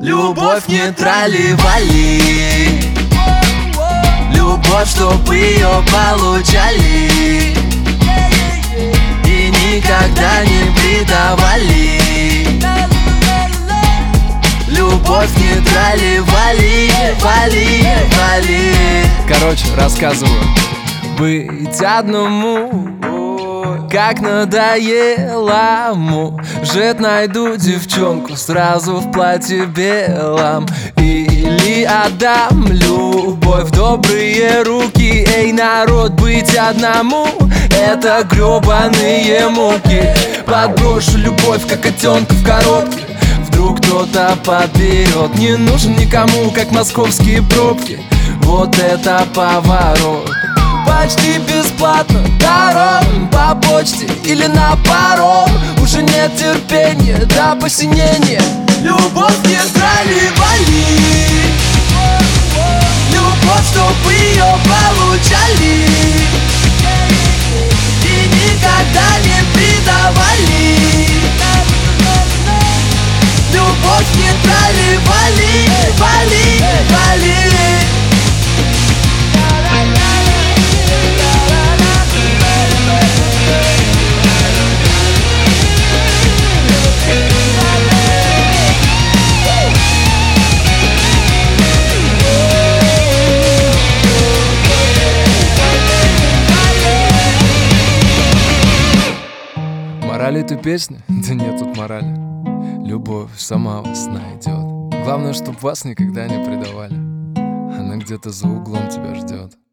Любовь не трали-вали, любовь, чтоб ее получали и никогда не предавали. Любовь не трали-вали, вали. Короче, рассказываю. Быть одному, как надоело, может, найду девчонку сразу в платье белом. Или отдам любовь в добрые руки. Эй, народ, быть одному — это гребаные муки. Подброшу любовь, как котенка в коробке. Вдруг кто-то подберет. Не нужен никому, как московские пробки. Вот это поворот. Почти бесплатно дорог по почте или на паром. Уже нет терпения до посинения. Любовь не трали-вали, любовь, чтоб ее получали и никогда не предавали. Любовь не трали-вали, вали. Мораль этой песни? Да нет тут морали. Любовь сама вас найдет. Главное, чтоб вас никогда не предавали. Она где-то за углом тебя ждет.